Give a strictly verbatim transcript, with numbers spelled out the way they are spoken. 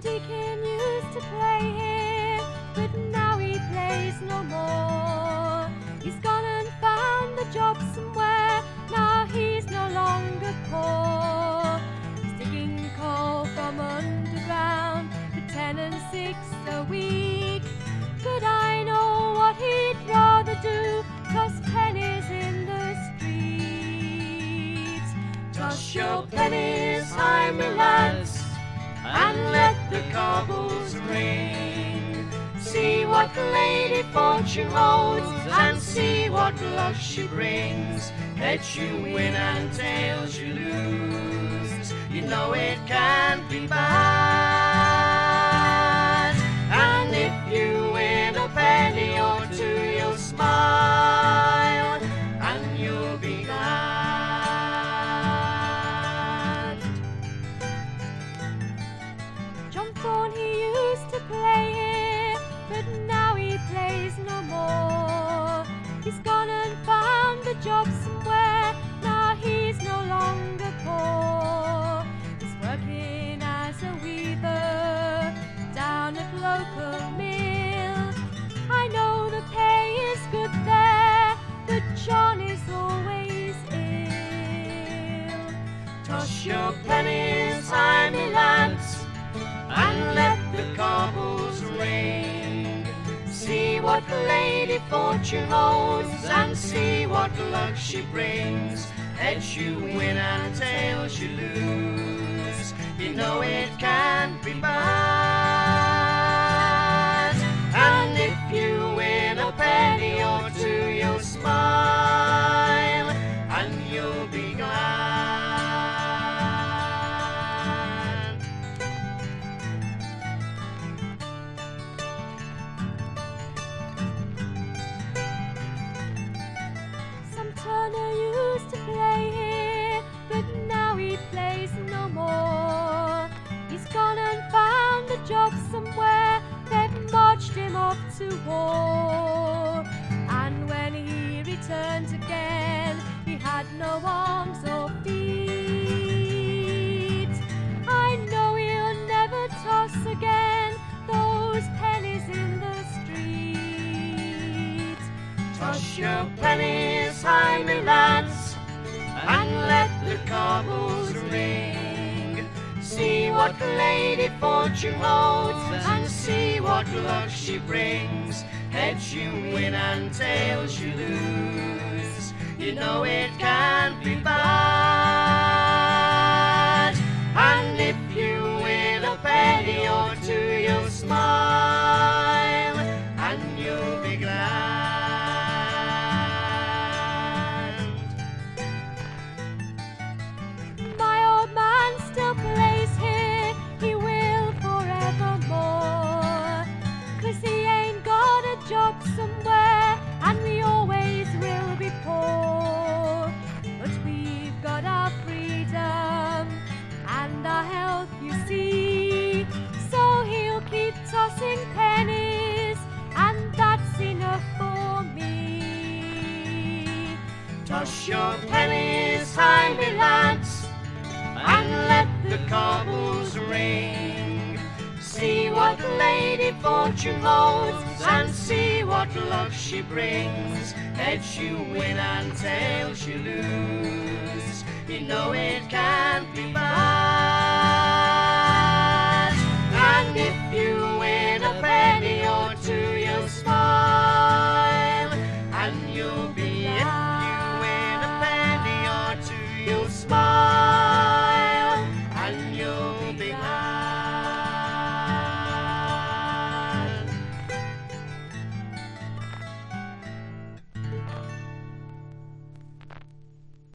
Deacon used to play here, but now he plays no more. He's gone and found a job somewhere, now he's no longer poor. He's digging coal from underground for ten and six a week. But I know what he'd rather do, toss pennies in the streets. Toss your pennies high, my lads, and let the cobbles ring. See what Lady Fortune holds, and see what luck she brings. Heads you win and tails you lose, you know it can't be bad. And if you win a penny or two, you'll smile and you'll be glad. John Thorne, he used to play here, but now he plays no more. He's gone and found a job somewhere, now he's no longer poor. He's working as a weaver down at local mill. I know the pay is good there, but John is always ill. Toss your pennies high, my lads, and let the cobbles ring. See what Lady Fortune holds, and see what luck she brings. Heads you win and tails you lose, you know it can't be bad. And if you win a penny or two, you'll smile and you'll be glad. Sam Turner used to play here, but now he plays no more. He's gone and found a job somewhere, they've marched him off to war. And when he returned again, he had no arms or feet. I know he'll never toss again those pennies in the street. Toss your pennies high, my lads, and let the cobbles ring. See what Lady Fortune holds, and see what luck she brings. Heads you win and tails you lose, you know it can't be bad. And if you win a penny or two, you'll smile and you'll be glad. My old man still plays here, he will forevermore, 'cause he ain't got a job somewhere, and we always will be poor. But we've got our freedom and our health, you see, so he'll keep tossing pennies, and that's enough for me. Toss your pennies high, my lads, and let the cobbles ring. See what Lady Fortune holds, and see what luck she brings. Heads you win and tails you lose, you know it can't be